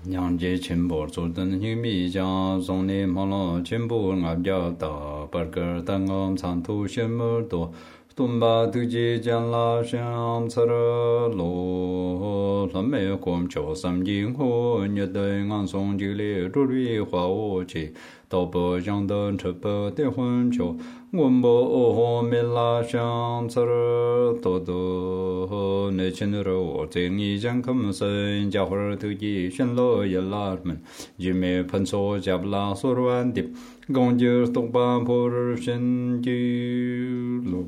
양지 첨보 조던 힘이 자 종리 몰로 첨보 압자다 버거 당엄 산투 셴물도 tumba tuji janla sham tsara lo lamme kom cho sam jing ho nye de ngang song ji le ru ri hua wo chi to bo jang de che bo de hun cho ngom bo o ho me la sham tsara to do ne chen ro wo ze ni jang kam sen ja ho tu ji shen lo ye la men ji me pen so ja la so ruan dip gong ji tok ba po ru shen ji lo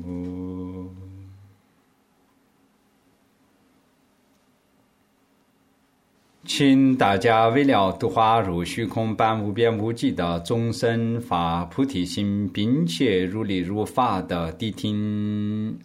请大家为了度化入虚空般无边无际的众生发菩提心，并且如理如法的谛听。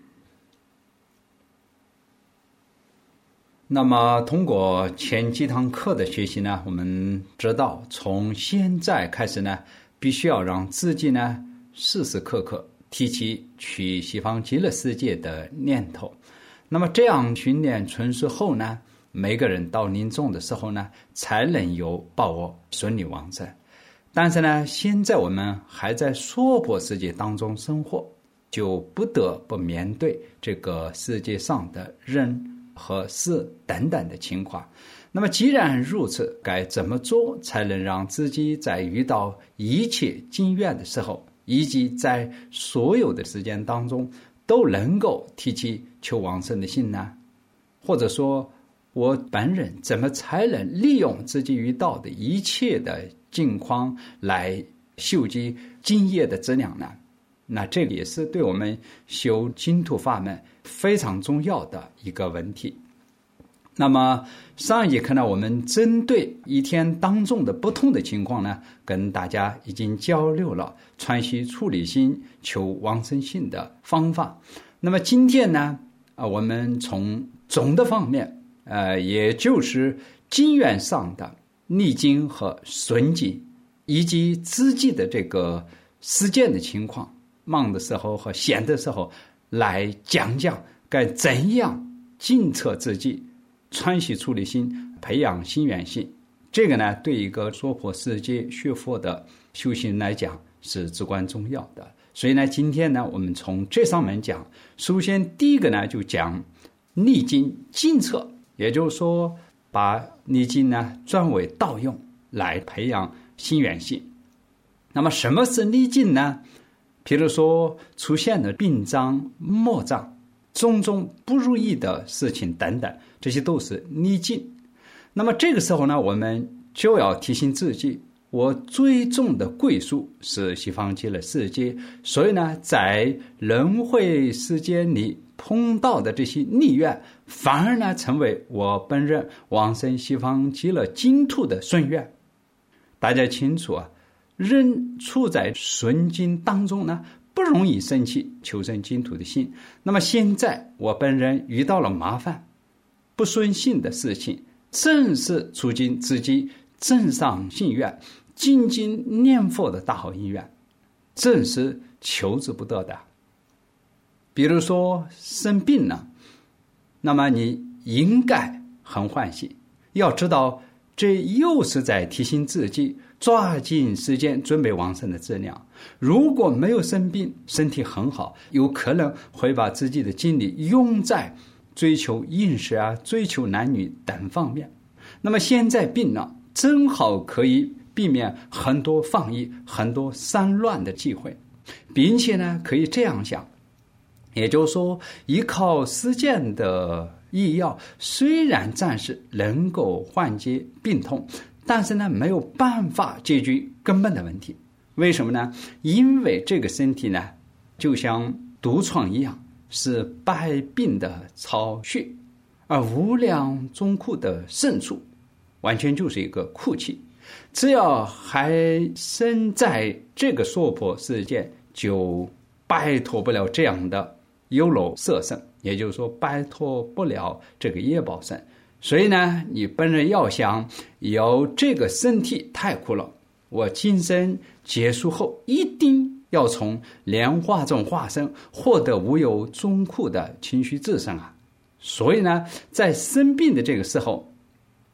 那么通过前几堂课的学习呢，我们知道从现在开始呢，必须要让自己呢时时刻刻提起去西方极乐世界的念头。那么这样训练纯熟后呢，每个人到临终的时候呢，才能有把握顺利往生。但是呢，现在我们还在娑婆世界当中生活，就不得不面对这个世界上的人和事等等的情况。那么既然如此，该怎么做才能让自己在遇到一切境缘的时候，以及在所有的时间当中都能够提起求往生的心呢？或者说我本人怎么才能利用自己遇到的一切的境况来修积经业的质量呢？那这个也是对我们修净土法门非常重要的一个问题。那么上一节课呢，我们针对一天当中的不同的情况呢，跟大家已经交流了传习处理心求往生心的方法。那么今天呢，我们从总的方面也就是经缘上的逆境和顺境，以及自己的这个实践的情况，忙的时候和闲的时候，来讲讲该怎样精测自己，传习处理心，培养心缘性。这个呢，对一个娑婆世界学佛的修行来讲是至关重要的。所以呢，今天呢，我们从这上面讲，首先第一个呢，就讲逆境精测。也就是说，把逆境呢转为道用，来培养心缘性。那么什么是逆境呢？比如说出现了病障、魔障、种种不如意的事情等等，这些都是逆境。那么这个时候呢，我们就要提醒自己，我最终的归宿是西方极乐世界。所以呢，在轮回世界里碰到的这些逆缘，反而呢成为我本人往生西方极乐净土的顺缘。大家清楚啊，人处在顺境当中呢，不容易生起求生净土的心。那么现在我本人遇到了麻烦不顺心的事情，正是促进自己正上信愿、精进念佛的大好因缘，正是求之不得的。比如说生病了，那么你应该很欢喜，要知道这又是在提醒自己抓紧时间准备往生的质量。如果没有生病，身体很好，有可能会把自己的精力用在追求饮食啊、追求男女等方面。那么现在病了，正好可以避免很多放逸、很多散乱的机会，并且呢，可以这样想，也就是说，依靠实践的医药，虽然暂时能够缓解病痛，但是呢，没有办法解决根本的问题。为什么呢？因为这个身体呢，就像毒疮一样，是百病的巢穴，而无量众苦的深处，完全就是一个哭泣。只要还身在这个娑婆世界，就摆脱不了这样的忧楼色身，也就是说摆脱不了这个业报身。所以呢，你本人要想有这个身体太苦了，我今生结束后一定要从莲花中化身，获得无有众苦的情绪自身啊。所以呢，在生病的这个时候，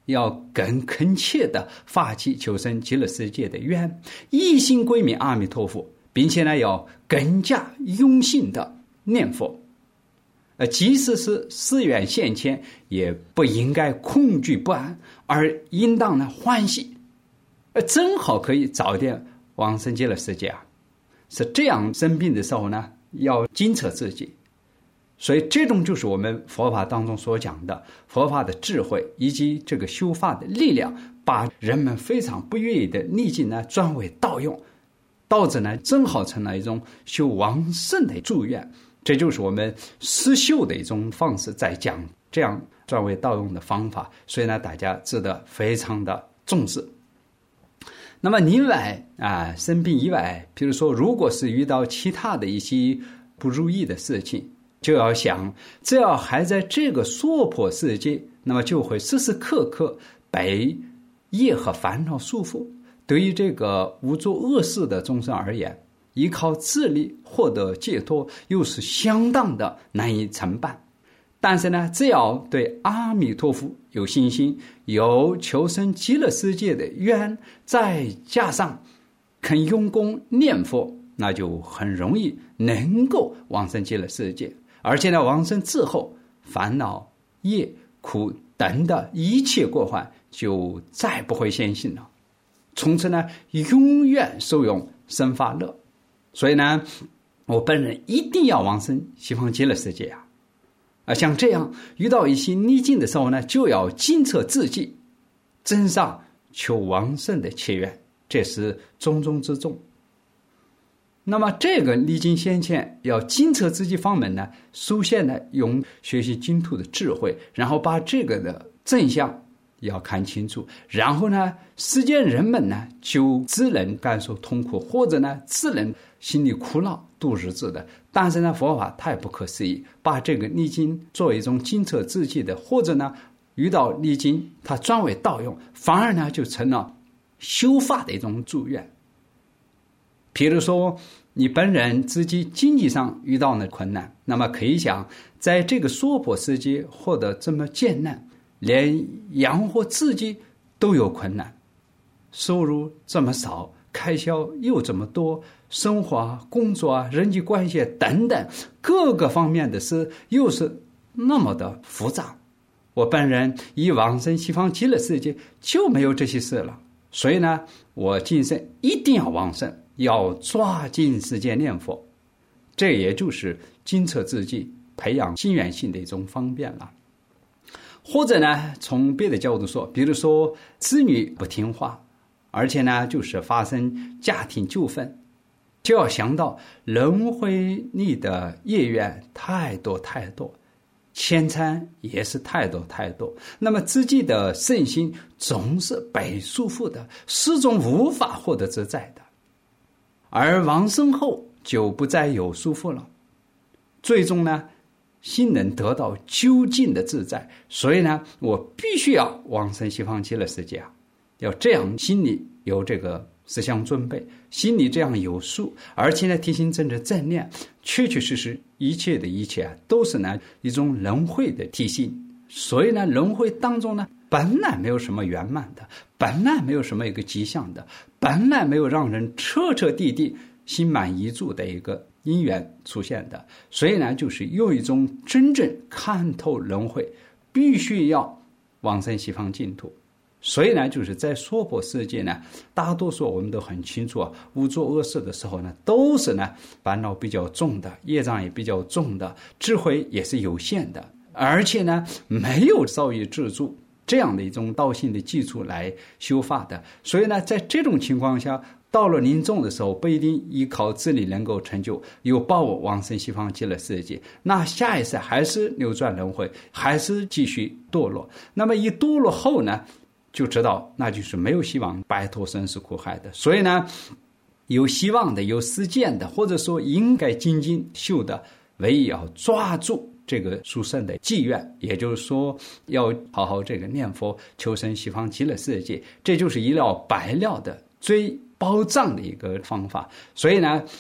要更恳切地发起求生极乐世界的愿，一心归命阿弥陀佛，并且呢要更加用心地念佛。即使是誓愿现前，也不应该恐惧不安，而应当呢欢喜。正好可以早点往生极乐世界啊！是这样，生病的时候呢，要监测自己。所以这种就是我们佛法当中所讲的佛法的智慧，以及这个修法的力量，把人们非常不愿意的逆境呢转为道用，导致呢正好成了一种修往生的祝愿。这就是我们施修的一种方式，在讲这样转为道用的方法，所以呢大家值得非常的重视。那么另外生病以外，比如说如果是遇到其他的一些不如意的事情，就要想，只要还在这个娑婆世界，那么就会时时刻刻被业和烦恼束缚。对于这个无作恶事的众生而言，依靠自力获得解脱又是相当的难以承办。但是呢，只要对阿弥陀佛有信心，有求生极乐世界的愿，再加上肯用功念佛，那就很容易能够往生极乐世界。而且呢，往生之后，烦恼、业、苦等的一切过患就再不会现行了，从此呢，永远受用生法乐。所以呢，我本人一定要往生西方极乐世界像这样遇到一些逆境的时候呢，就要精测自己，增上求往生的切愿，这是重中之重。那么这个历经先前要精测自己方面呢，首先呢用学习净土的智慧，然后把这个的真相要看清楚，然后呢世间人们呢就只能感受痛苦，或者呢只能心里苦恼度日子的。但是呢佛法太不可思议，把这个逆境作为一种精测自己的，或者呢遇到逆境它转为道用，反而呢就成了修法的一种祝愿。譬如说你本人自己经济上遇到的困难，那么可以想，在这个娑婆世界获得这么艰难，连养活自己都有困难，收入这么少，开销又这么多，生活工作人际关系等等各个方面的事又是那么的复杂。我本人以往生西方极乐世界就没有这些事了，所以呢我今生一定要往生，要抓紧时间念佛。这也就是精测自己，培养心源性的一种方便了。或者呢从别的角度说，比如说子女不听话，而且呢就是发生家庭纠纷，就要想到轮回里的业缘太多太多，牵缠也是太多太多，那么自己的身心总是被束缚的，始终无法获得自在的。而往生后就不再有束缚了，最终呢心能得到究竟的自在。所以呢我必须要往生西方极乐世界要这样心里有这个思想准备，心里这样有数，而且呢提心正着正念，确确实实一切的一切都是呢一种轮回的提醒。所以呢轮回当中呢本来没有什么圆满的，本来没有什么一个吉祥的，本来没有让人彻彻底底心满意足的一个因缘出现的。所以呢就是有一种真正看透轮回，必须要往生西方净土。所以呢就是在娑婆世界呢，大多数我们都很清楚无作恶事的时候呢，都是呢烦恼比较重的，业障也比较重的，智慧也是有限的，而且呢没有造业自助这样的一种道性的基础来修法的。所以呢在这种情况下，到了临终的时候不一定依靠自力能够成就，有把握往生西方极乐世界，那下一世还是流转轮回，还是继续堕落。那么一堕落后呢，就知道那就是没有希望摆脱生死苦海的。所以呢有希望的，有实践的，或者说应该精进修的，唯一要抓住这个殊胜的机缘，也就是说要好好这个念佛求生西方极乐世界，这就是一了百了的最保障的一个方法。所以呢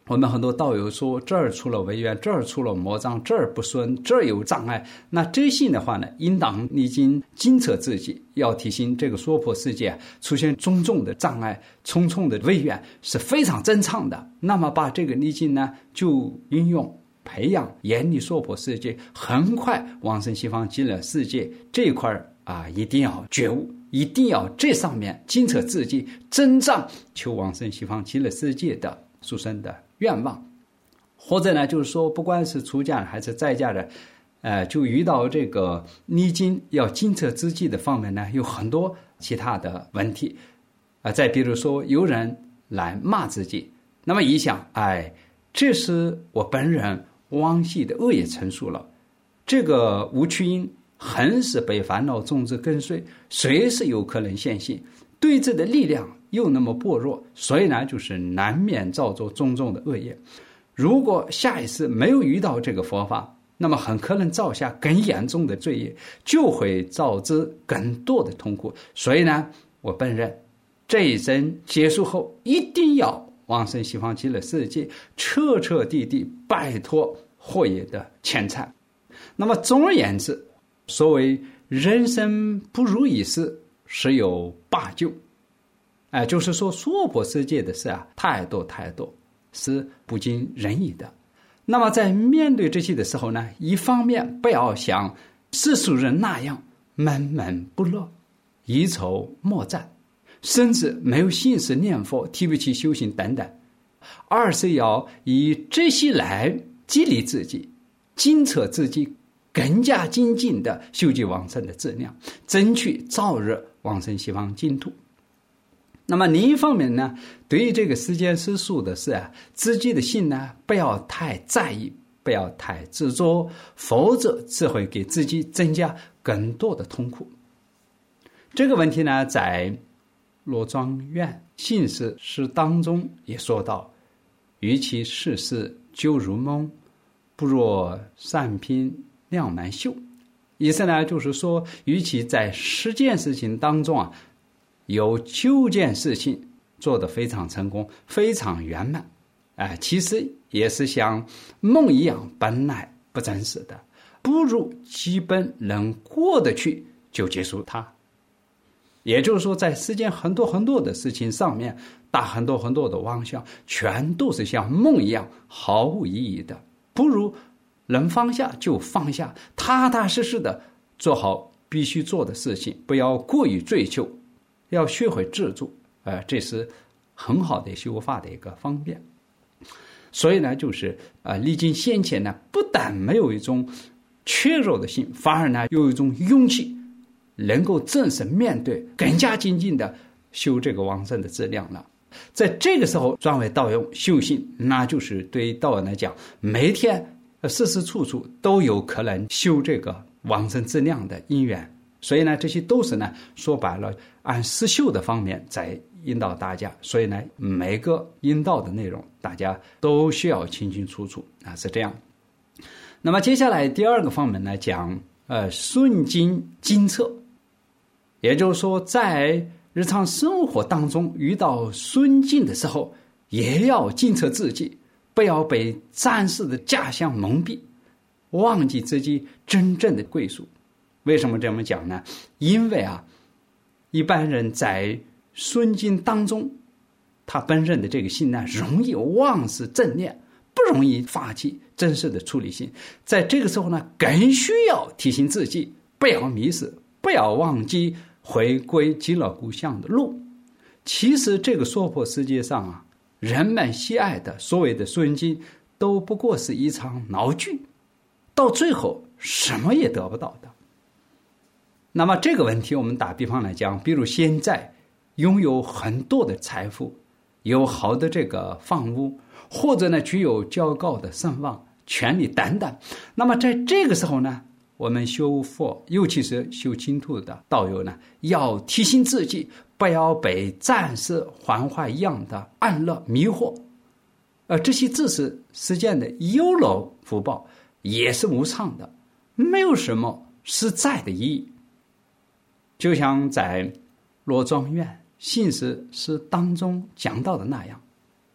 我们很多道友说这儿出了违缘，这儿出了魔障，这儿不顺，这儿有障碍，那这些的话呢，应当历经监测自己，要提醒这个娑婆世界出现种种的障碍，重重的违缘是非常正常的。那么把这个历经呢，就运用培养远离娑婆世界，很快往生西方极乐世界这一块一定要觉悟，一定要这上面监测自己，增长求往生西方极乐世界的殊胜的愿望。或者呢，就是说不管是出家还是在家的就遇到这个历经要监测自己的方面呢，有很多其他的问题再比如说有人来骂自己，那么一想，这是我本人往昔的恶业成熟了，这个无趣因横是被烦恼种子跟随，随时有可能现行，对峙的力量又那么薄弱，所以呢，就是难免造作种种的恶业。如果下一次没有遇到这个佛法，那么很可能造下更严重的罪业，就会导致更多的痛苦。所以呢，我本人这一生结束后，一定要往生西方极乐世界，彻彻底底摆脱祸业的牵缠。那么总而言之，所谓人生不如意事，十有八九。就是说娑婆世界的事太多太多，是不尽人意的。那么在面对这些的时候呢，一方面不要像世俗人那样闷闷不乐，一筹莫展，甚至没有心思念佛，提不起修行等等。二是要以这些来激励自己，监测自己，更加精进的修习往生的质量，争取早日往生西方净土。那么另一方面呢，对于这个世间世俗的事自己的心呢，不要太在意，不要太执着，否则只会给自己增加更多的痛苦。这个问题呢，在罗庄院信士诗当中也说到，与其世事旧如梦，不若善品量难修。意思呢，就是说与其在10件事情当中有9件事情做得非常成功，非常圆满其实也是像梦一样，本来不真实的，不如基本能过得去就结束它。也就是说，在世间很多很多的事情上面打很多很多的妄想，全都是像梦一样毫无意义的，不如能放下就放下，踏踏实实的做好必须做的事情，不要过于追求，要学会自助这是很好的修法的一个方便。所以呢，就是历经先前呢，不但没有一种怯弱的心，反而呢有一种勇气，能够正式面对，更加精进的修这个往生的质量了。在这个时候转为道友修行，那就是对于道友来讲，每天时时处处都有可能修这个往生质量的因缘。所以呢，这些都是呢，说白了按实修的方面在引导大家。所以呢，每个引导的内容大家都需要清清楚楚是这样。那么接下来第二个方面呢，讲顺境监测。也就是说，在日常生活当中遇到顺境的时候，也要监测自己，不要被暂时的假象蒙蔽，忘记自己真正的归属。为什么这么讲呢？因为一般人在顺境当中，他本人的这个心呢，容易忘失正念，不容易发起真实的处理心。在这个时候呢，更需要提醒自己，不要迷失，不要忘记回归极乐故乡的路。其实这个娑婆世界上人们喜爱的所谓的顺境，都不过是一场闹剧，到最后什么也得不到的。那么这个问题我们打比方来讲，比如现在拥有很多的财富，有好的这个房屋，或者呢具有较高的声望、权力等等。那么在这个时候呢，我们修佛，尤其是修净土的道友呢，要提醒自己，不要被暂时幻化一样的安乐迷惑。这些只是世间的有漏福报，也是无常的，没有什么实在的意义。就像在罗庄院信士诗当中讲到的那样，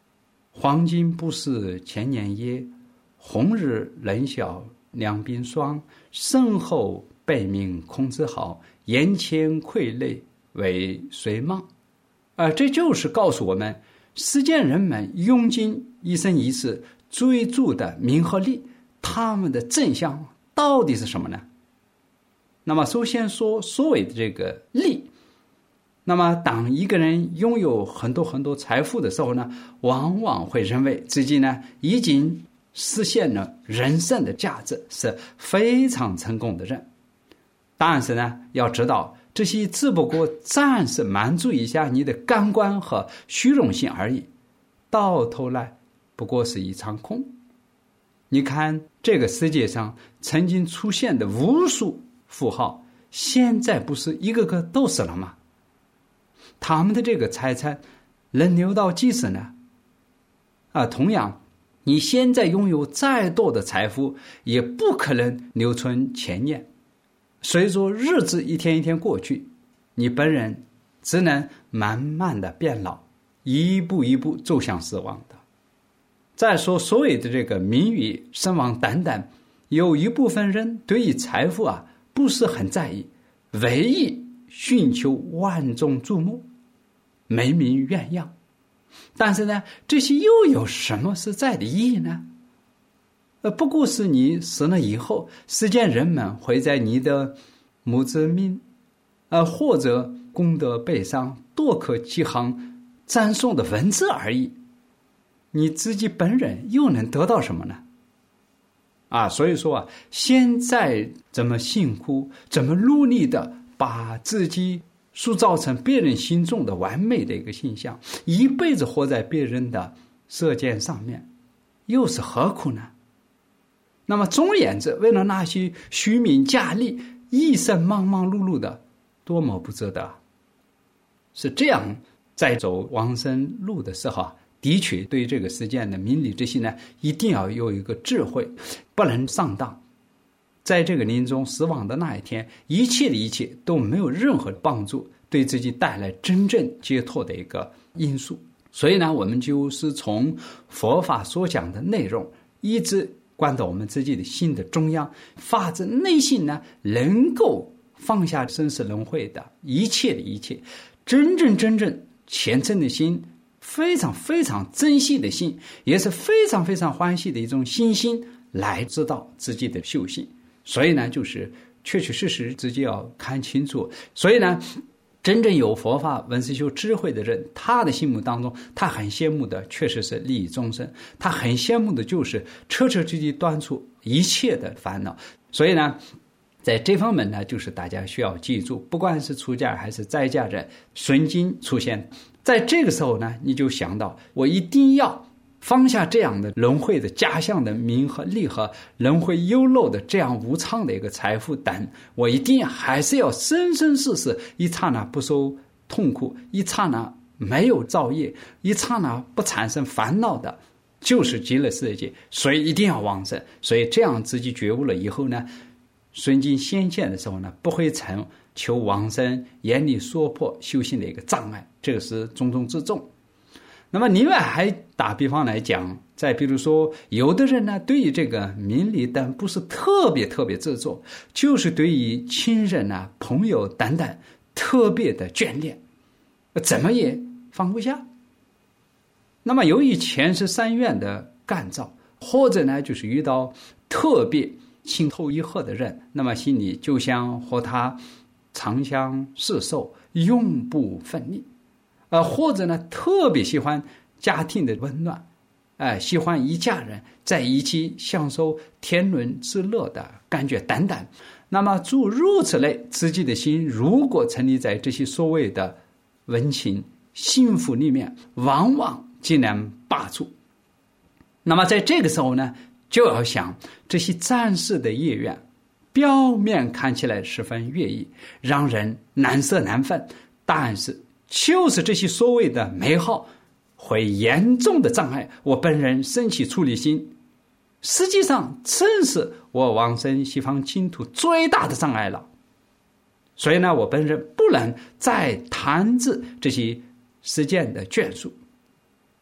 黄金不是千年耶，红日冷晓凉冰霜。身后背命空自好，眼前傀儡为谁忙？这就是告诉我们，世间人们用尽一生一世追逐的名和利，他们的真相到底是什么呢？那么首先说所谓的这个利，那么当一个人拥有很多很多财富的时候呢，往往会认为自己呢已经实现了人生的价值，是非常成功的人。但是呢，要知道这些只不过暂时满足一下你的感官和虚荣心而已，到头来不过是一场空。你看这个世界上曾经出现的无数富豪，现在不是一个个都死了吗？他们的这个财产能留到几时呢？同样，你现在拥有再多的财富，也不可能留存千年。随着日子一天一天过去，你本人只能慢慢的变老，一步一步走向死亡的。再说所谓的这个名誉、声望等等，有一部分人对于财富不是很在意，唯一寻求万众瞩目，美名远扬。但是呢，这些又有什么实在的意义呢？不过是你死了以后，世间人们会在你的墓志铭或者功德碑上多刻几行赞颂的文字而已。你自己本人又能得到什么呢？所以说现在这么辛苦，这么努力的把自己塑造成别人心中的完美的一个形象，一辈子活在别人的舌尖上面，又是何苦呢？那么总而言之，为了那些虚名假利，一生忙忙碌碌的，多么不值得。是这样，在走往生路的时候的确对这个世间的名利这些呢，一定要有一个智慧，不能上当。在这个临终死亡的那一天，一切的一切都没有任何帮助，对自己带来真正解脱的一个因素。所以呢，我们就是从佛法所讲的内容，一直关到我们自己的心的中央，发自内心呢，能够放下生死轮回的一切的一切，真正虔诚的心，非常非常珍惜的心，也是非常非常欢喜的一种信心，来知道自己的修行。所以呢，就是确确实实自己要看清楚。所以呢，真正有佛法闻思修智慧的人，他的心目当中，他很羡慕的确实是利益众生，他很羡慕的就是彻彻底底断除一切的烦恼。所以呢，在这方面呢，就是大家需要记住，不管是出家还是在家人，顺境出现，在这个时候呢，你就想到我一定要放下这样的轮回的假象的名和利和轮回忧漏的这样无常的一个财富等，我一定还是要生生世世一刹那不受痛苦，一刹那没有造业，一刹那不产生烦恼的，就是极乐世界。所以一定要往生。所以这样自己觉悟了以后呢，顺境显现的时候呢，不会成求往生眼里所迫修行的一个障碍，这个是重中之重。那么另外还打比方来讲，再比如说有的人呢，对于这个名利等不是特别执着，就是对于亲人朋友等等特别的眷恋，怎么也放不下。那么由于前世三愿的干燥，或者呢就是遇到特别情投意合的人，那么心里就想和他长相厮守，永不分离。或者呢，特别喜欢家庭的温暖，喜欢一家人在一起享受天伦之乐的感觉等等。那么诸如此类，自己的心如果沉溺在这些所谓的温情幸福里面，往往极难拔出。那么在这个时候呢，就要想这些暂时的业缘，表面看起来十分悦意，让人难舍难分，但是就是这些所谓的美好会严重的障碍我本人升起出离心，实际上正是我往生西方净土最大的障碍了。所以呢，我本人不能再贪执这些世间的眷属，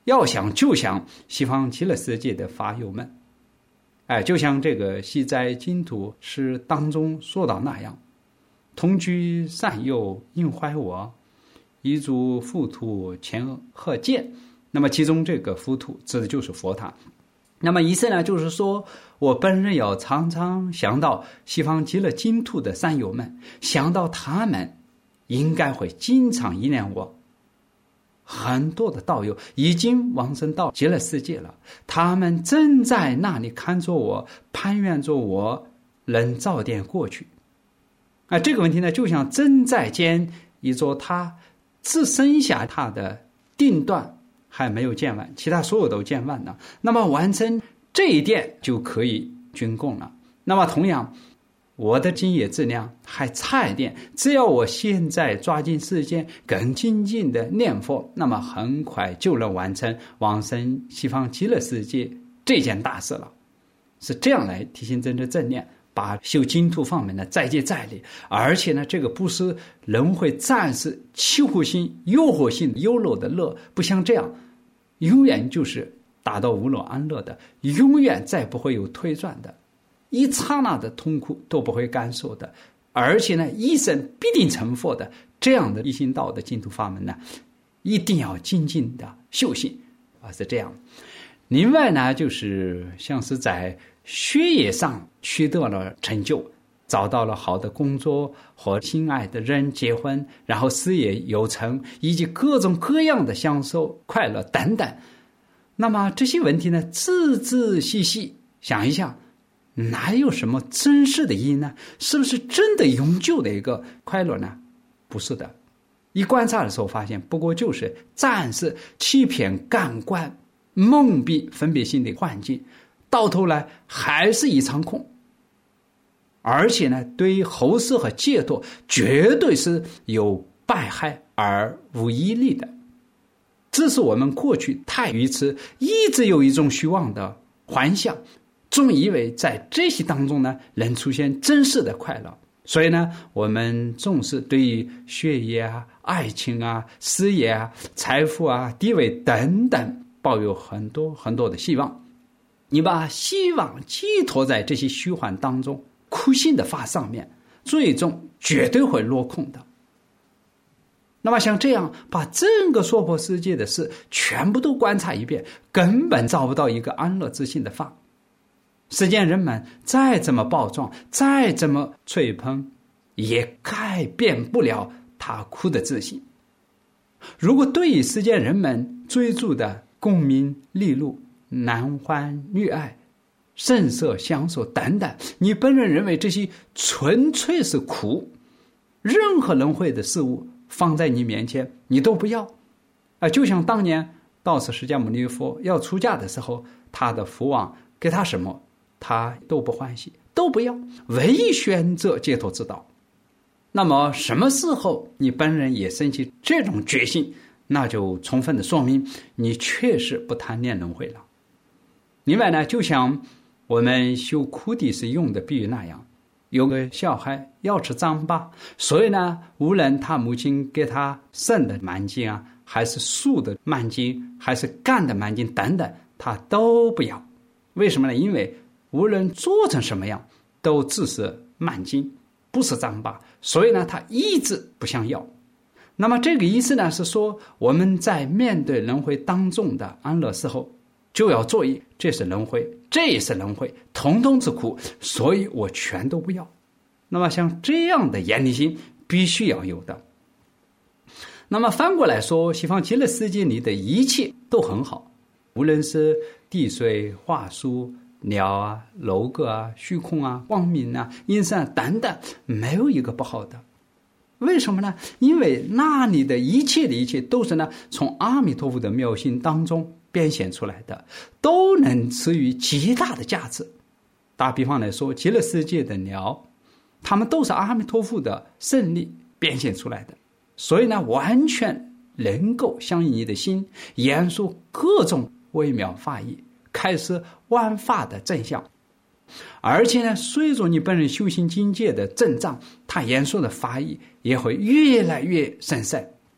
要想就想西方极乐世界的法友们，就像这个西斋净土诗当中说到那样，同居善友应怀我，一足浮屠前何见。那么其中这个浮屠指的就是佛塔。那么意思呢，就是说我本人要常常想到西方极乐净土的善友们，想到他们应该会经常依念我。很多的道友已经往生到极乐世界了，他们正在那里看着我，攀援着我能早点过去。这个问题呢，就像正在建一座塔，只剩下它的顶端还没有建完，其他所有都建完了，那么完成这一点就可以竣工了。那么同样，我的今业质量还差一点，只要我现在抓紧时间更精进的念佛，那么很快就能完成往生西方极乐世界这件大事了。是这样来提醒真正正念，把修净土方面的再接再厉。而且呢，这个不是轮回暂时欺负性诱惑性优乐的乐，不像这样永远就是达到无乐安乐的，永远再不会有退转的，一刹那的痛苦都不会感受的，而且呢一生必定成佛的，这样的一心道的净土法门呢，一定要精进的修行是这样。另外呢，就是像是在学业上取得了成就，找到了好的工作，和心爱的人结婚，然后事业有成，以及各种各样的享受快乐等等。那么这些问题呢，仔仔细细想一想，哪有什么真实的意义呢？是不是真的永久的一个快乐呢？不是的，一观察的时候发现，不过就是暂时欺骗感官，蒙蔽分别心的环境，到头来还是一场空。而且呢，对于后世和解脱绝对是有败害而无益力的。只是我们过去太愚痴，一直有一种虚妄的幻想，总以为在这些当中呢能出现真实的快乐，所以呢我们总是对于学业啊、爱情啊、事业啊、财富啊、地位等等抱有很多很多的希望。你把希望寄托在这些虚幻当中，苦心的发上面，最终绝对会落空的。那么像这样把整个娑婆世界的事全部都观察一遍，根本找不到一个安乐自信的法。世间人们再怎么暴壮，再怎么吹捧，也改变不了他苦的自信。如果对于世间人们追逐的功名利禄、男欢女爱、声色享受等等，你本人认为这些纯粹是苦，任何轮回的事物放在你面前你都不要就像当年道次释迦牟尼佛要出家的时候，他的父王给他什么他都不欢喜，都不要，唯一选择解脱之道。那么什么时候你本人也升起这种决心，那就充分的说明你确实不贪恋轮回了。另外呢，就像我们修苦地是用的比喻那样，有个小孩要吃糌粑，所以呢，无论他母亲给他生的蛮筋啊，还是素的蛮筋，还是干的蛮筋等等，他都不要。为什么呢？因为无论做成什么样，都只是蛮筋，不是糌粑，所以呢，他一直不想要。那么这个意思呢，是说我们在面对轮回当中的安乐时候，就要注意，这是轮回，这也是轮回，统统之苦，所以我全都不要。那么像这样的严厉心必须要有的。那么反过来说，西方极乐世界里的一切都很好，无论是地水花树鸟啊、楼阁啊、虚空啊、光明啊、阴山等等，没有一个不好的。为什么呢？因为那里的一切的一切都是呢，从阿弥陀佛的妙心当中变现出来的，都能赐予极大的价值。打比方来说，极乐世界的鸟，它们都是阿弥陀佛的胜利变现出来的，所以呢，完全能够响应你的心，言说各种微妙法义，开始万法的真相。而且呢，随着你本人修行境界的增长，他言说的法义也会越来越深深。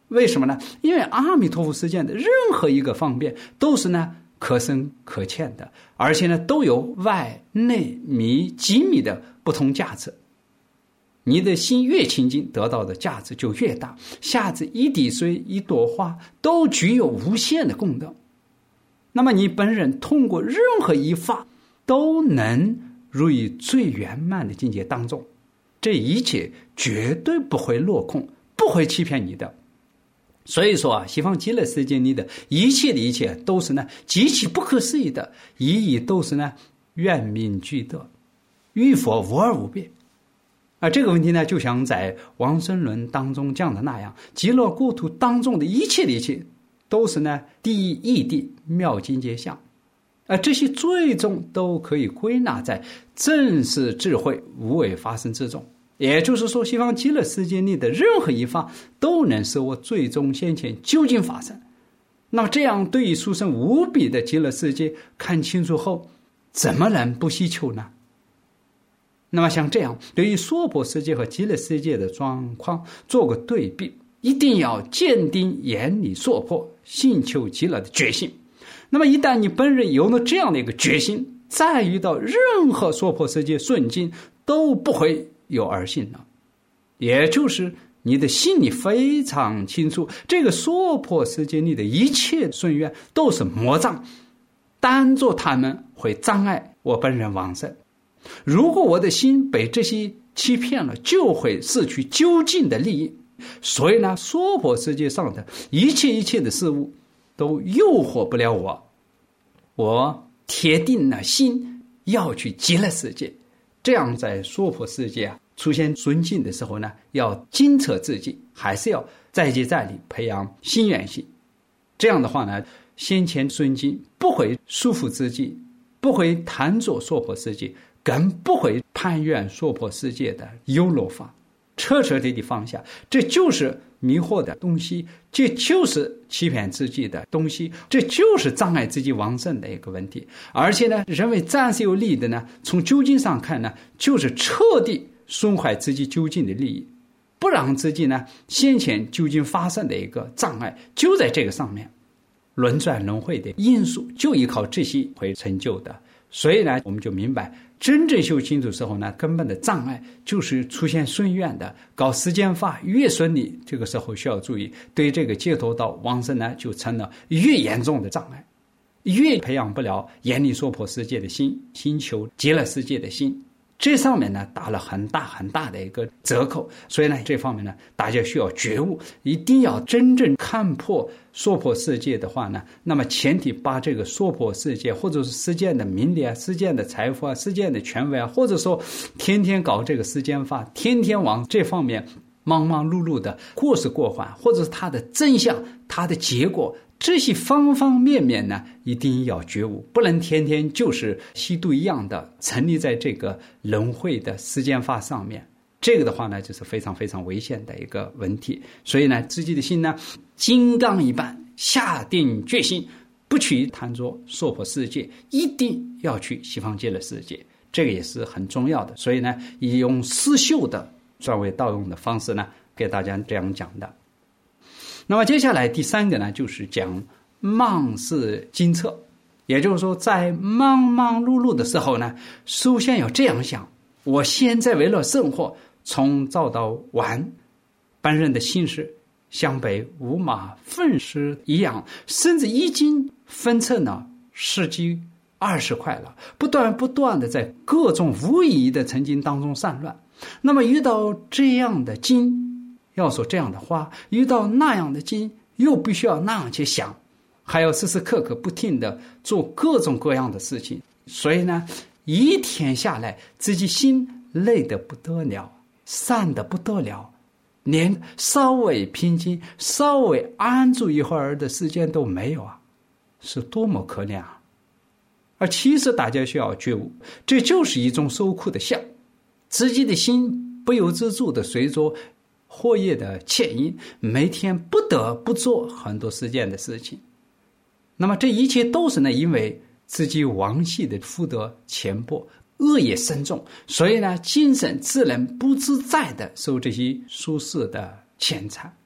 为什么呢？因为阿弥陀佛世界的任何一个方便都是呢可深可浅的，而且呢都有外内密机密的不同价值。你的心越清净，得到的价值就越大。下至一滴水一朵花都具有无限的功德。那么你本人通过任何一法都能入于最圆满的境界当中，这一切绝对不会落空，不会欺骗你的。所以说西方极乐世界里的一切的一切都是呢极其不可思议的，一一都是呢愿明具德，与佛无二无别。这个问题呢，就像在往生论当中讲的那样，极乐国土当中的一切的一切都是呢第一义谛妙境界相，这些最终都可以归纳在正是智慧无为发生之中。也就是说，西方极乐世界里的任何一法都能使我最终先前究竟发生。那么这样对于殊胜无比的极乐世界看清楚后，怎么能不希求呢？那么像这样对于娑婆世界和极乐世界的状况做个对比，一定要坚定眼里娑婆信求极乐的决心。那么一旦你本人有了这样的一个决心，再遇到任何娑婆世界顺境都不会有二心了。也就是你的心里非常清楚，这个娑婆世界里的一切顺愿都是魔障，单做他们会障碍我本人往生。如果我的心被这些欺骗了，就会失去究竟的利益。所以呢，娑婆世界上的一切的事物都诱惑不了我。我铁定了心要去极乐世界，这样在娑婆世界出现顺境的时候呢，要精测自己，还是要再接再厉，培养心愿心。这样的话呢，先前顺境不会束缚自己，不会贪着娑婆世界，更不会攀怨娑婆世界的优乐法，彻彻底底放下。这就是迷惑的东西，这就是欺骗自己的东西，这就是障碍自己往生的一个问题。而且呢，认为暂时有利益的呢，从究竟上看呢，就是彻底损坏自己究竟的利益，不让自己呢先前究竟发生的一个障碍就在这个上面。轮转轮回的因素就依靠这些会成就的。所以呢，我们就明白真正修清楚时候呢，根本的障碍就是出现顺愿的，搞世间法越顺利，这个时候需要注意，对这个解脱道往生呢，就成了越严重的障碍，越培养不了眼里娑婆世界的心，心求极乐世界的心，这上面呢打了很大的一个折扣。所以呢，这方面呢，大家需要觉悟，一定要真正看破娑婆世界的话呢，那么前提把这个娑婆世界，或者是世间的名利世间的财富世间的权威或者说天天搞这个世间法，天天往这方面忙忙碌碌的过失过患，或者是它的真相，它的结果，这些方方面面呢，一定要觉悟，不能天天就是吸毒一样的沉溺在这个轮回的世间法上面。这个的话呢，就是非常非常危险的一个问题。所以呢，自己的心呢，金刚一般，下定决心，不去贪着娑婆世界，一定要去西方极乐世界，这个也是很重要的。所以呢，以用思修的转为道用的方式呢，给大家这样讲的。那么接下来第三个呢，就是讲忙事精测。也就是说，在忙忙碌碌的时候呢，首先要这样想，我现在为了生活，从早到晚，本人的心事像被五马分尸一样，甚至已经分成了10几20块了，不断的在各种无意义的曾经当中散乱。那么遇到这样的经，要说这样的话，遇到那样的经，又必须要那样去想，还要时时刻刻不停的做各种各样的事情。所以呢，一天下来，自己心累得不得了，散得不得了，连稍微平静、稍微安住一会儿的时间都没有啊，是多么可怜啊！而其实大家需要觉悟，这就是一种受苦的相，自己的心不由自主的随着活业的牵引，每天不得不做很多世间的事情。那么这一切都是呢，因为自己往昔的福德浅薄，恶业深重，所以呢，精神自然不自在的受这些俗世的牵缠，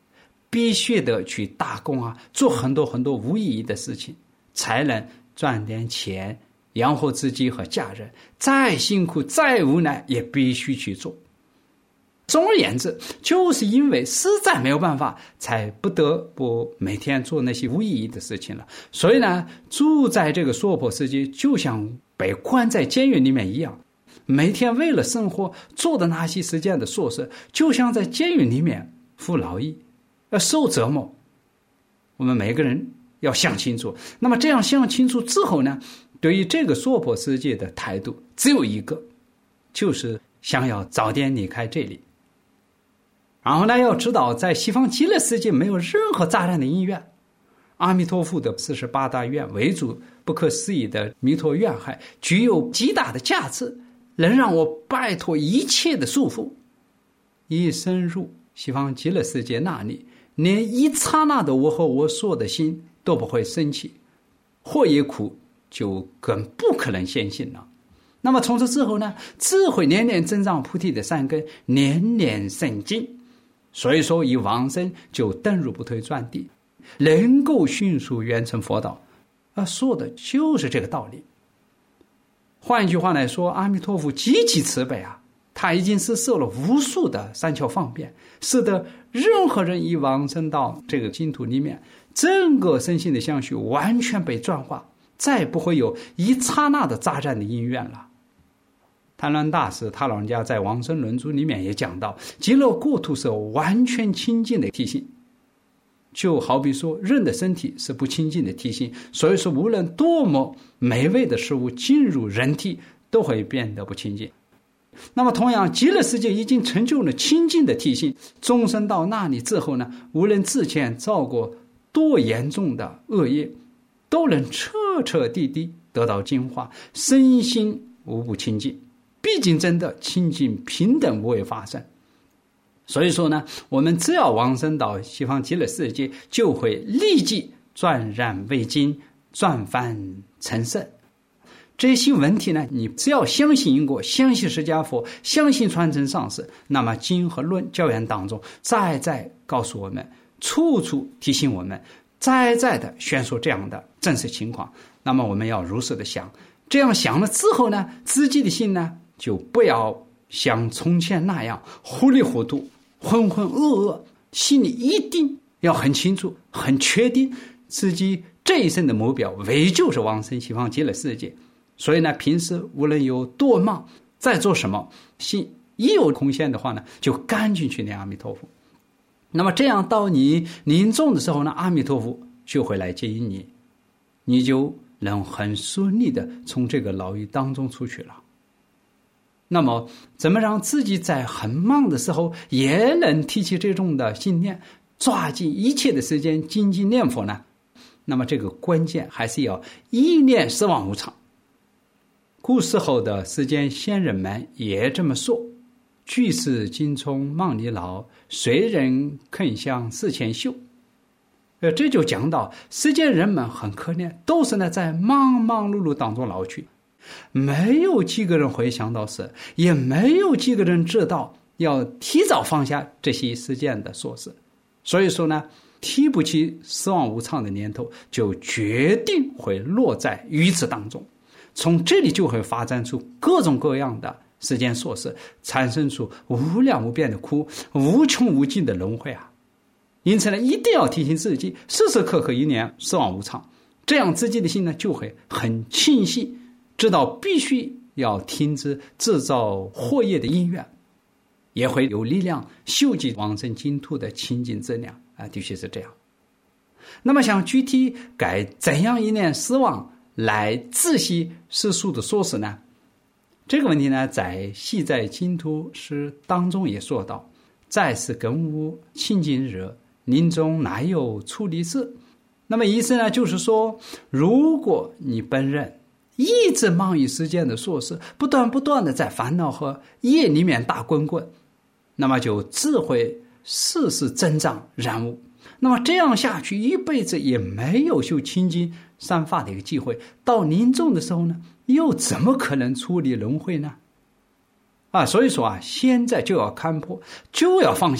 必须得去打工啊，做很多很多无意义的事情，才能赚点钱养活自己和家人，再辛苦再无奈也必须去做。总而言之，就是因为实在没有办法，才不得不每天做那些无意义的事情了。所以呢，住在这个娑婆世界就像被关在监狱里面一样，每天为了生活做的那些时间的琐事，就像在监狱里面服劳役，受折磨。我们每个人要想清楚。那么这样想清楚之后呢，对于这个娑婆世界的态度只有一个，就是想要早点离开这里。然后呢，要知道在西方极乐世界没有任何杂乱的因缘，阿弥陀佛的48大愿为主不可思议的弥陀愿海具有极大的价值，能让我摆脱一切的束缚。一深入西方极乐世界那里，连一刹那的我和我所的心都不会生起，祸业苦就更不可能现行了。那么从此之后呢，智慧年年增长，菩提的善根年年生进。所以说，一往生就登入不退转地，能够迅速圆成佛道。说的就是这个道理。换一句话来说，阿弥陀佛极其慈悲啊，他已经是设了无数的善巧方便，使得任何人一往生到这个净土里面，整个身心的相续完全被转化，再不会有一刹那的杂染的因缘了。贪婪大师他老人家在往生论著里面也讲到，极乐国土是完全清净的体性，就好比说人的身体是不清净的体性，所以说无论多么美味的食物进入人体都会变得不清净。那么同样，极乐世界已经成就了清净的体性，众生到那里之后呢，无论之前造过多严重的恶业，都能彻彻底底得到净化，身心无不清净，毕竟真的清净平等无为法身。所以说呢，我们只要往生到西方极乐世界，就会立即转染为净，转凡成圣。这些问题呢，你只要相信因果，相信释迦佛，相信传承上师，那么经和论教言当中再告诉我们，处处提醒我们，再的宣说这样的真实情况。那么我们要如实的想，这样想了之后呢，自己的心呢，就不要像从前那样糊里糊涂浑浑噩噩，心里一定要很清楚很确定自己这一生的目标唯就是往生西方极乐世界。所以呢，平时无论有多忙，在做什么，心一有空闲的话呢，就赶紧去念阿弥陀佛。那么这样到你临终的时候呢，阿弥陀佛就会来接引你，你就能很顺利的从这个牢狱当中出去了。那么怎么让自己在很忙的时候也能提起这种的信念，抓紧一切的时间精进念佛呢？那么这个关键还是要一念十往无常。古时候的世间仙人们也这么说，巨石金葱忙里劳，谁人肯向事前修。这就讲到世间人们很可怜，都是呢在忙忙碌碌当中老去，没有几个人会想到死，也没有几个人知道要提早放下这些世间的琐事。所以说呢，提不起死亡无常的念头，就决定会落在愚痴当中。从这里就会发展出各种各样的世间琐事，产生出无量无边的苦，无穷无尽的轮回啊！因此呢，一定要提醒自己，时时刻刻一念死亡无常，这样自己的心呢就会很清晰，知道必须要停止制造祸业的因缘，也会有力量修集往生净土的清净质量啊，的确是这样。那么想具体该怎样一念死亡来自息世俗的琐事呢？这个问题呢，在系在净土诗当中也说到，在世更无清净日，临终乃有处理事。那么意思呢，就是说，如果你本人一直忙于世间的琐事，不断的在烦恼和业里面打滚滚，那么就只会事事增长染污。那么这样下去，一辈子也没有修清净善法的一个机会，到临终的时候呢，又怎么可能处理轮回呢？所以说啊，现在就要看破，就要放下，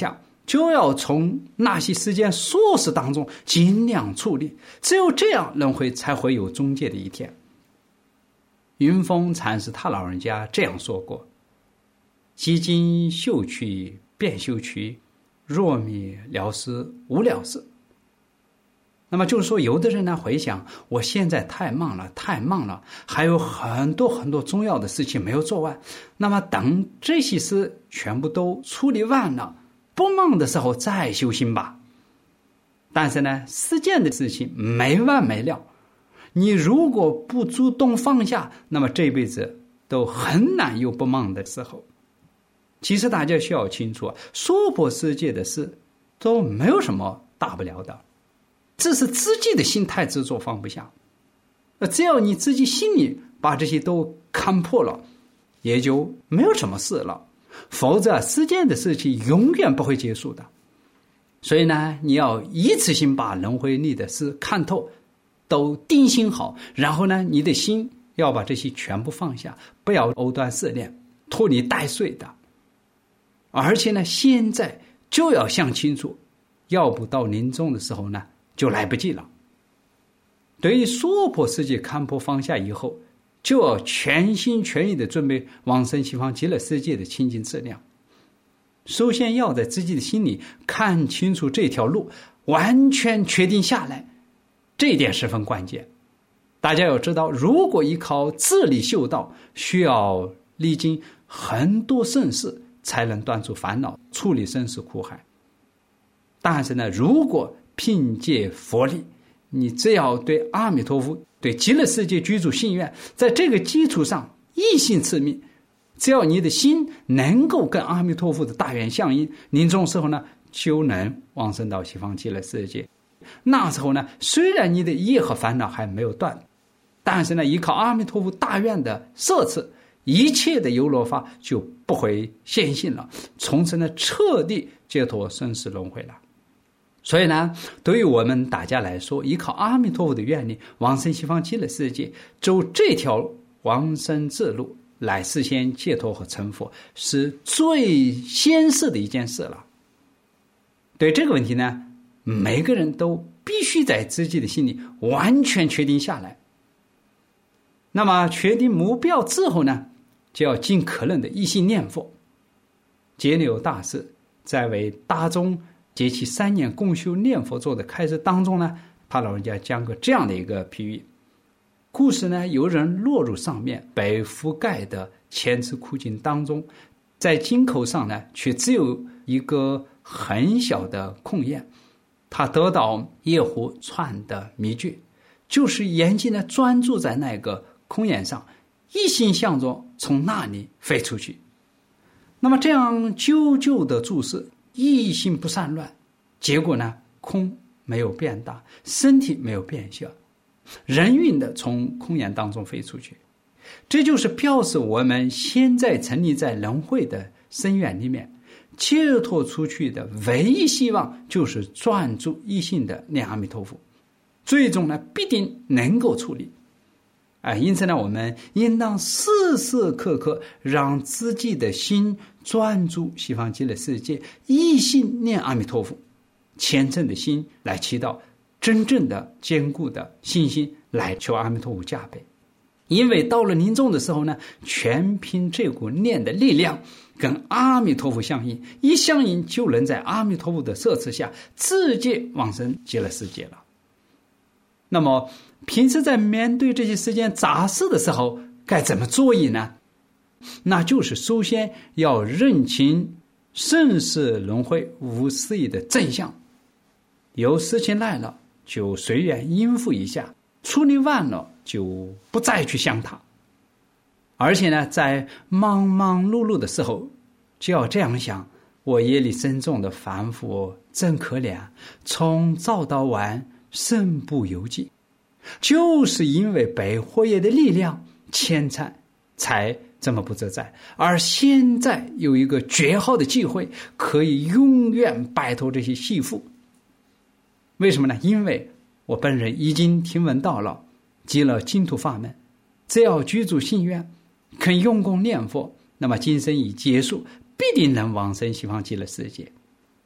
就要从那些时间琐事当中尽量处理，只有这样轮回才会有终结的一天。云峰禅师他老人家这样说过：几经修去便修去，若灭了事无了事。那么就是说，有的人呢回想，我现在太忙了，还有很多重要的事情没有做完。那么等这些事全部都处理完了，不忙的时候再修行吧。但是呢，世间的事情没完没了，你如果不主动放下，那么这辈子都很难有不忙的时候。其实大家需要清楚，娑婆世界的事都没有什么大不了的，这是自己的心太执着放不下。只要你自己心里把这些都看破了，也就没有什么事了。否则世间的事情永远不会结束的。所以呢，你要一次性把轮回里的事看透，都定心好，然后呢，你的心要把这些全部放下，不要藕断丝连，拖泥带水的。而且呢，现在就要想清楚，要不到临终的时候呢，就来不及了。对于娑婆世界看破放下以后，就要全心全意的准备往生西方极乐世界的清净质量。首先要在自己的心里看清楚这条路，完全确定下来，这一点十分关键。大家要知道，如果依靠自力修道，需要历经很多盛世才能断除烦恼，处理生死苦海。但是呢，如果凭借佛力，你只要对阿弥陀佛、对极乐世界居住信愿，在这个基础上一心持命，只要你的心能够跟阿弥陀佛的大愿相应，临终时候呢，就能往生到西方极乐世界。那时候呢，虽然你的业和烦恼还没有断，但是呢，依靠阿弥陀佛大愿的摄持，一切的优罗法就不会现行了，从此呢，彻底解脱生死轮回了。所以呢，对于我们大家来说，依靠阿弥陀佛的愿力往生西方极乐世界，走这条往生之路来实现解脱和成佛，是最现实的一件事了。对这个问题呢，每个人都必须在自己的心里完全确定下来。那么确定目标之后呢，就要尽可能的一心念佛。解柳大师在为大众节期3年共修念佛做的开示当中呢，他老人家讲过这样的一个譬喻。故事呢，有人落入上面被覆盖的前池枯井当中，在井口上呢，却只有一个很小的空眼。他得到夜壶传的秘诀，就是眼睛呢专注在那个空眼上，一心向着从那里飞出去。那么这样久久的注视，一心不散乱，结果呢，空没有变大，身体没有变小，人运的从空眼当中飞出去。这就是表示我们现在沉溺在轮回的深渊里面，解脱出去的唯一希望就是专注一心的念阿弥陀佛，最终呢必定能够处理。因此呢，我们应当时时刻刻让自己的心专注西方极乐世界，一心念阿弥陀佛，虔诚的心来祈祷，真正的坚固的信心来求阿弥陀佛加倍。因为到了临终的时候呢，全凭这股念的力量跟阿弥陀佛相应，一相应就能在阿弥陀佛的摄持下直接往生极乐世界了。那么平时在面对这些世间杂事的时候该怎么作意呢？那就是首先要认清生死轮回无思议的真相，有事情来了就随缘应付一下，处理完了就不再去想它。而且呢，在忙忙碌碌的时候就要这样想，我业力深重的凡夫真可怜，从早到晚身不由己，就是因为被火业的力量牵缠才这么不自在。而现在有一个绝好的机会，可以永远摆脱这些系缚。为什么呢？因为我本人已经听闻到了极乐净土法门，只要居住信愿，肯用功念佛，那么今生已结束，必定能往生西方极乐世界。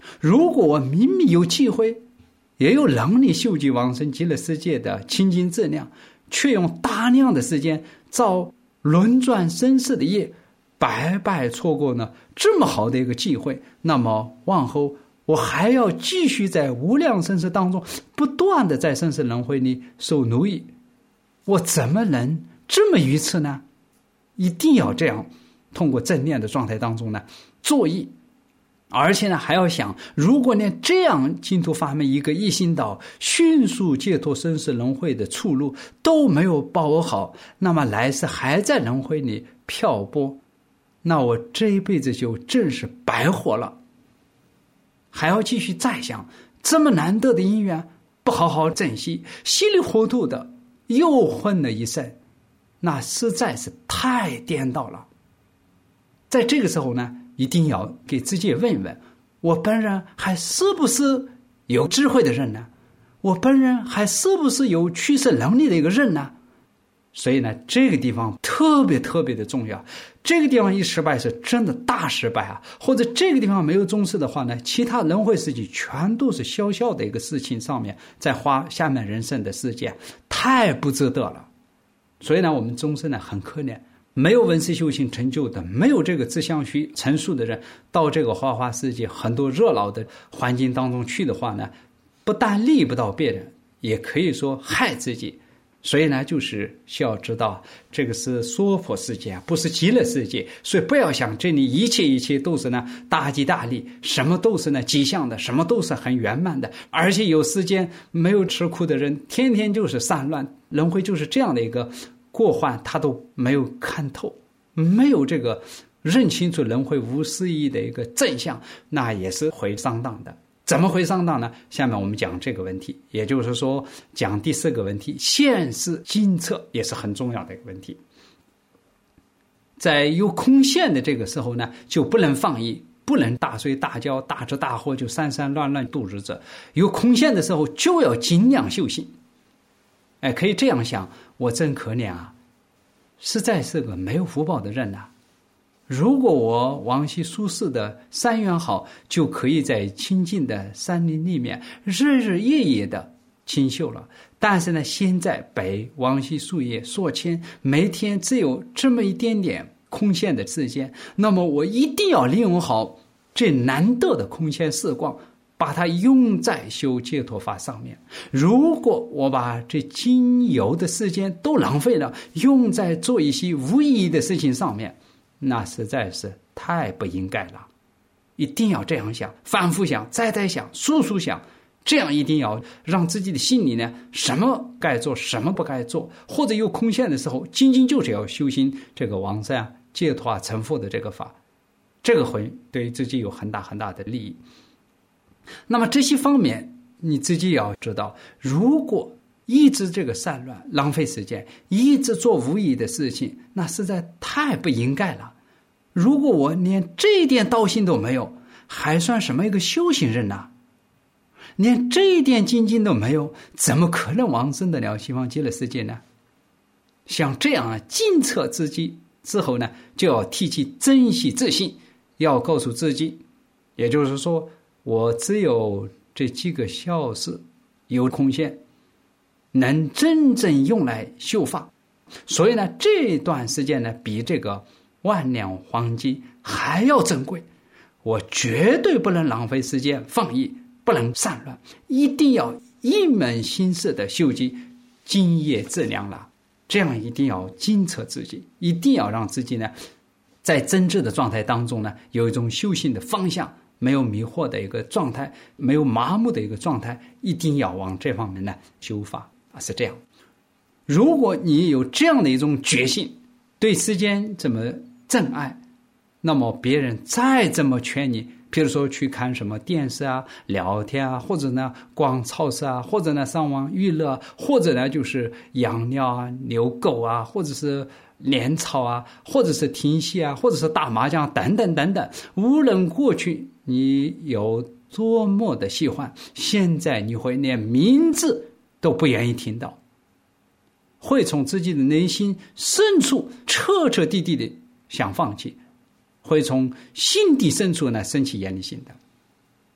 如果我明明有机会，也有能力修集往生极乐世界的清净质量，却用大量的时间造轮转生死的业，白白错过呢这么好的一个机会，那么往后我还要继续在无量生死当中不断的在生死轮回里受奴役，我怎么能这么愚痴呢？一定要这样通过正念的状态当中呢作意，而且呢还要想，如果连这样净土法门一个一心道迅速解脱生死轮回的出路都没有把握好，那么来世还在轮回里漂泊，那我这一辈子就真是白活了。还要继续再想，这么难得的因缘不好好珍惜，稀里糊涂的又混了一生，那实在是太颠倒了。在这个时候呢，一定要给自己问一问，我本人还是不是有智慧的人呢？我本人还是不是有取舍能力的一个人呢？所以呢，这个地方特别特别的重要。这个地方一失败是真的大失败啊！或者这个地方没有重视的话呢，其他轮回世界全都是小小的一个事情上面在花下面人生的时间，太不值得了。所以呢，我们终身呢很可怜，没有闻思修行成就的，没有这个自相续成熟的人，到这个花花世界很多热闹的环境当中去的话呢，不但利不到别人，也可以说害自己。所以呢，就是需要知道这个是娑婆世界，不是极乐世界。所以不要想这里一切都是呢大吉大利，什么都是呢吉祥的，什么都是很圆满的。而且有时间没有吃苦的人，天天就是散乱，轮回就是这样的一个过患，他都没有看透，没有这个认清楚轮回无思义的一个真相，那也是会上当的。怎么会上当呢？下面我们讲这个问题，也就是说讲第四个问题，现世精测也是很重要的一个问题。在有空现的这个时候呢，就不能放逸，不能大睡大觉大吃大喝就散散乱乱度日子。有空现的时候就要尽量修行。可以这样想，我真可怜啊，实在是个没有福报的人啊。如果我往昔宿世的善缘好，就可以在清净的山林里面日日夜夜的清修了。但是呢，现在被往昔宿业所牵，每天只有这么一点点空闲的时间，那么我一定要利用好这难得的空闲时光，把它用在修解脱法上面。如果我把这仅有的时间都浪费了，用在做一些无意义的事情上面，那实在是太不应该了。一定要这样想，反复想，再想，速速想，这样一定要让自己的心里呢，什么该做，什么不该做，或者有空闲的时候，仅仅就是要修行这个往生啊、解脱啊、成佛的这个法，这个会对自己有很大很大的利益。那么这些方面你自己要知道，如果一直这个散乱浪费时间，一直做无意义的事情，那实在太不应该了。如果我连这一点道心都没有，还算什么一个修行人呢？连这一点精进都没有，怎么可能往生得了西方极乐世界呢？像这样精测自己之后呢，就要提起珍惜自信，要告诉自己，也就是说，我只有这几个小时有空闲，能真正用来修法。所以呢，这段时间呢，比这个万两黄金还要珍贵。我绝对不能浪费时间放逸，不能散乱，一定要一门心思的修习精业质量了。这样一定要精测自己，一定要让自己呢，在真挚的状态当中呢，有一种修行的方向，没有迷惑的一个状态，没有麻木的一个状态，一定要往这方面呢修法是这样。如果你有这样的一种决心，对时间这么珍爱，那么别人再怎么劝你，比如说去看什么电视啊、聊天啊，或者呢逛超市啊，或者呢上网娱乐，或者呢就是养鸟啊、遛狗啊，或者是练草啊，或者是听戏啊，或者是打麻将等等等等。无论过去你有多么的喜欢，现在你会连名字都不愿意听到，会从自己的内心深处彻彻底底的想放弃，会从心底深处呢升起厌离心的。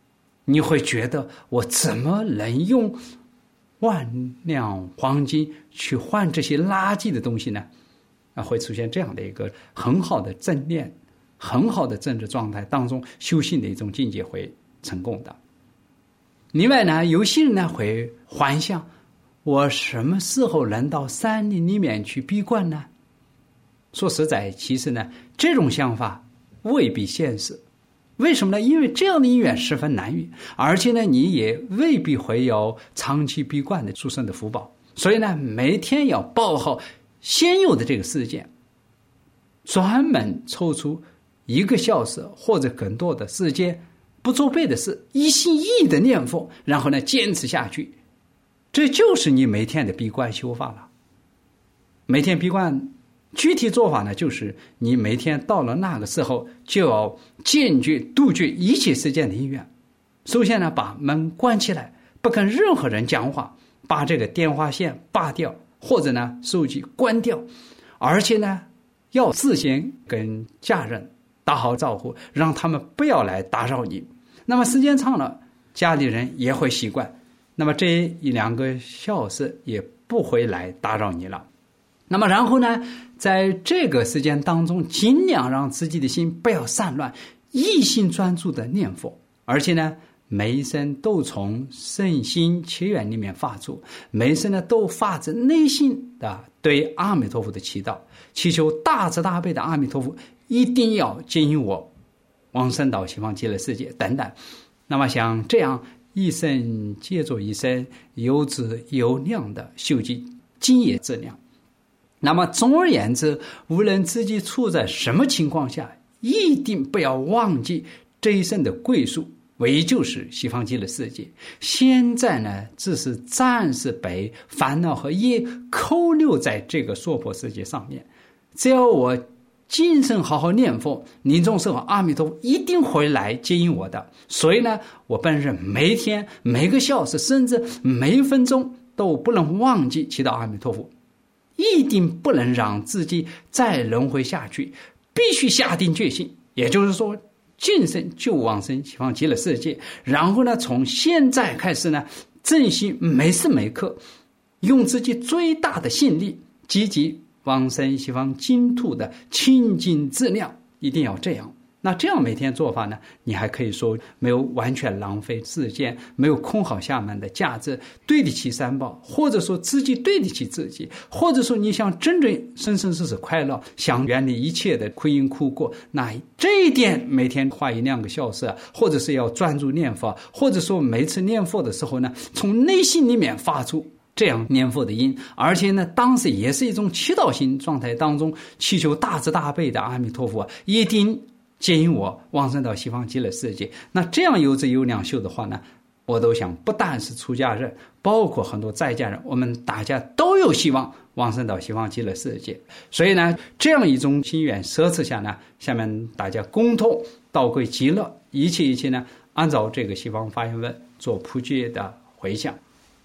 你会觉得我怎么能用万两黄金去换这些垃圾的东西呢？会出现这样的一个很好的正念、很好的政治状态当中，修行的一种境界会成功的。另外呢，有些人呢会幻想，我什么时候能到山林里面去闭关呢？说实在，其实呢，这种想法未必现实。为什么呢？因为这样的因缘十分难遇，而且呢，你也未必会有长期闭关的殊胜的福报。所以呢，每天要报好现有的这个事件，专门抽出1个小时或者更多的时间，不做别的事，一心一意的念佛，然后呢坚持下去，这就是你每天的闭关修法了。每天闭关具体做法呢，就是你每天到了那个时候，就要坚决杜绝一切世间的因缘。首先呢，把门关起来，不跟任何人讲话，把这个电话线拔掉，或者呢手机关掉，而且呢要事先跟家人打好招呼，让他们不要来打扰你。那么时间长了，家里人也会习惯，那么这1-2个小时也不会来打扰你了。那么然后呢，在这个时间当中，尽量让自己的心不要散乱，一心专注的念佛，而且呢每一声都从身心切愿里面发出，每一声呢都发自内心的对阿弥陀佛的祈祷，祈求大慈大悲的阿弥陀佛一定要接引我往生到西方极乐世界等等。那么像这样一生接着一生，有质有量的修集精业质量。那么总而言之，无论自己处在什么情况下，一定不要忘记这一生的归宿为就是西方极乐世界。现在呢，只是暂时被烦恼和业扣留在这个娑婆世界上面。只要我精神好好念佛，临终时候阿弥陀佛一定会来接引我的。所以呢，我本人每天每个小时甚至每一分钟都不能忘记祈祷阿弥陀佛，一定不能让自己再轮回下去，必须下定决心，也就是说今生就往生西方极乐世界。然后呢，从现在开始呢，珍惜每时每刻，用自己最大的心力，积极往生西方净土的清净质量，一定要这样。那这样每天做法呢，你还可以说没有完全浪费时间，没有空好下门的价值，对得起三宝，或者说自己对得起自己，或者说你想真正生生世世快乐，想远离一切的苦因苦果，那这一点每天花1-2个小时，或者是要专注念佛，或者说每次念佛的时候呢，从内心里面发出这样念佛的音，而且呢，当时也是一种祈祷心状态当中，祈求大慈大悲的阿弥陀佛一定接引我往生到西方极乐世界。那这样有质有量修的话呢，我都想不但是出家人，包括很多在家人，我们大家都有希望往生到西方极乐世界。所以呢，这样一种心愿摄持下呢，下面大家共同道归极乐，一切呢，按照这个西方发愿文做普济的回向。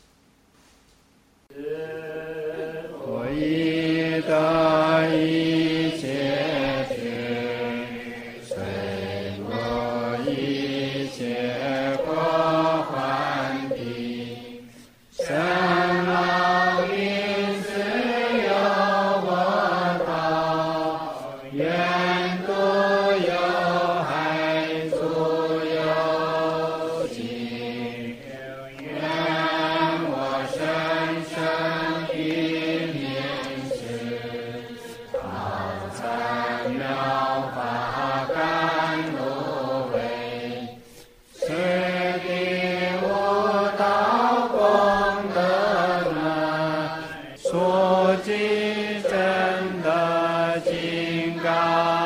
我已得一切觉，随我一切过患病，生老病死有我道，愿度有害诸有尽，愿我生生彼念时，好参妙法甘露味，此地无道功德门，所记真的金刚